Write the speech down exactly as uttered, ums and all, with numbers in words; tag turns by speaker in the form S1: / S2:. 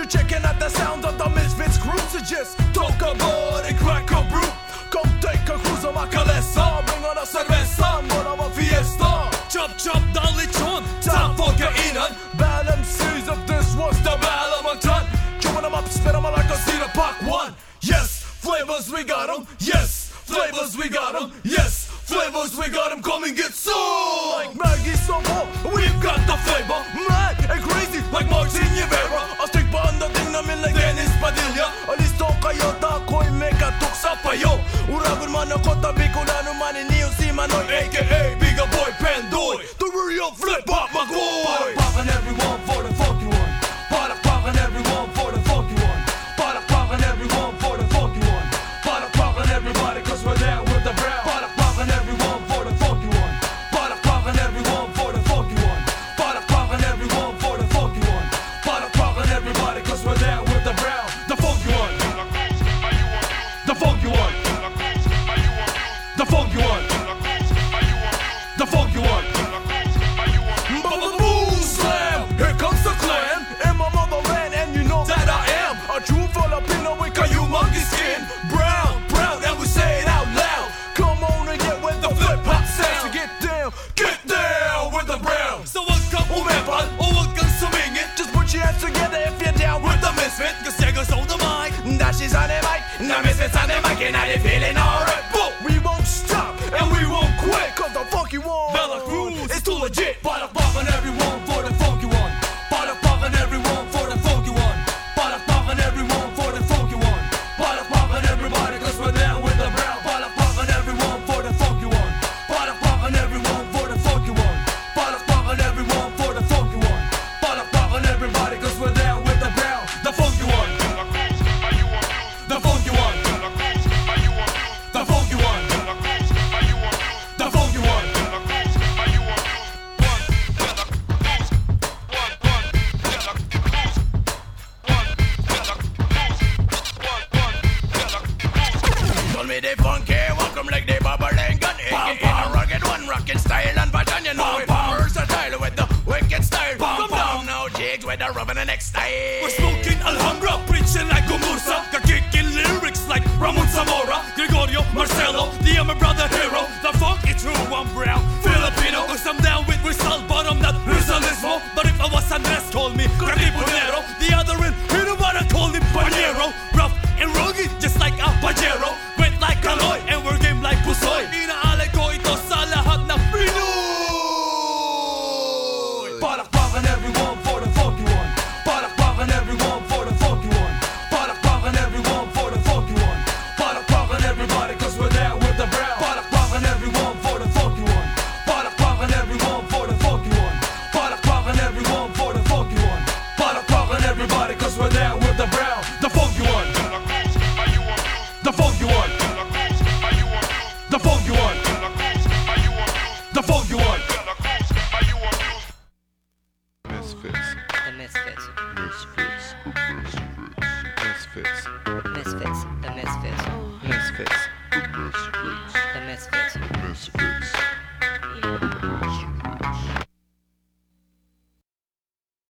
S1: checking out the sound of the Misfits crew. So just talk about and crack a brew. Come take a cruise on my Calessa. Bring on a cerveza, bara var fiesta.
S2: Chop chop dalichon,
S1: Ta folka innan. Bad M Cs if this was the battle of my ton. Chewing them up, spit them out like a cedar pack one. Yes, flavors we got them. Yes, flavors we got them. Yes, flavors we got them. Come and get some. Like Maggie Sobo, we've got the flavor. Mad and crazy like Martin Rivera. A stick band the thing na min like Dennis Padilla. Alisto kayo ta ko'y meka tuksa pa yo. Uragun man ako tabi ko na naman iniyo si Manoy A K A Bigga Boy Pandoy. The real flip-hop McCoy.
S3: Poppin' everyone for the funky one. Poppin' everyone for the funky one. Poppin' everyone for the funky one. Poppin' everybody cause we're down with the brown. Poppin' everyone for the funky one. Poppin' everyone for the funky one. Poppin' everyone for the funky one. Poppin' everybody cause we're down with the brown. The funky one. The funky one. The funky one. The funky one.
S1: Boom slam, here comes the clan in my motherland, and you know that I am a true Filipino with Caillou monkey skin. Brown, brown, and we say it out loud. Come on and get with the flip hop sound. So get down, get down with the brown.
S2: so wag kang umepan o wag kang sumingit.
S1: Just put your hands together if you're down with the misfit.
S2: Kasi gusto on the mic.
S1: That she's on the mic, the misfits on the mic, and now they feeling alright. But we won't stop and we won't quit, cause the funky one
S2: Veracruz
S1: is too legit.
S3: Poppin' everyone for the funky one. Poppin' everyone for the funky one. Poppin' everyone for the funky one. Poppin' everybody cause we're down with the brown. Poppin' everyone for the funky one. Poppin' everyone for the funky one. Poppin' everyone for the funky one. Poppin' everybody cause we're down with the brown. The funky one. The funky one. The funky one. The funky one.
S1: Call me the funky, welcome like the bubbling gun. A K A the rugged one, rockin' style and fashion. You know it, versatile with the wicked style. Come down now, jigs with the rubbing and next style.
S2: We're smoking Alhambra, preaching like Gomurza. Got kicking lyrics like Ramon Zamora, Gregorio Marcelo, the Yama brother hero. The funk is true, I'm brown Filipino. Cause I'm down with Rizal, but I'm not Rizalismo. But if I was Andres, call me Catipunero. The other end, you know what I call him, Panero. Rough and rugged, just like a Pajero. Wet like Kaloy, and we're game like Pusoy. Inaalay ko ito sa lahat na Pinoy.
S3: Poppin' everyone for the funky one. Poppin' everyone for the funky one. Poppin' everyone for the funky one. Poppin' everybody cause we're down with the brown. Poppin' everyone for the funky one. Poppin' everyone for the funky one. Poppin' everyone for the funky one. Poppin' everybody cause we're down with the brown. The funky one. The funky one. The funky one. The funky one.
S4: Misfits.
S5: The Misfits.
S4: Misfits. Misfits.
S5: Misfits. The Misfits.
S4: Misfits.
S5: The Misfits.
S4: Misfits.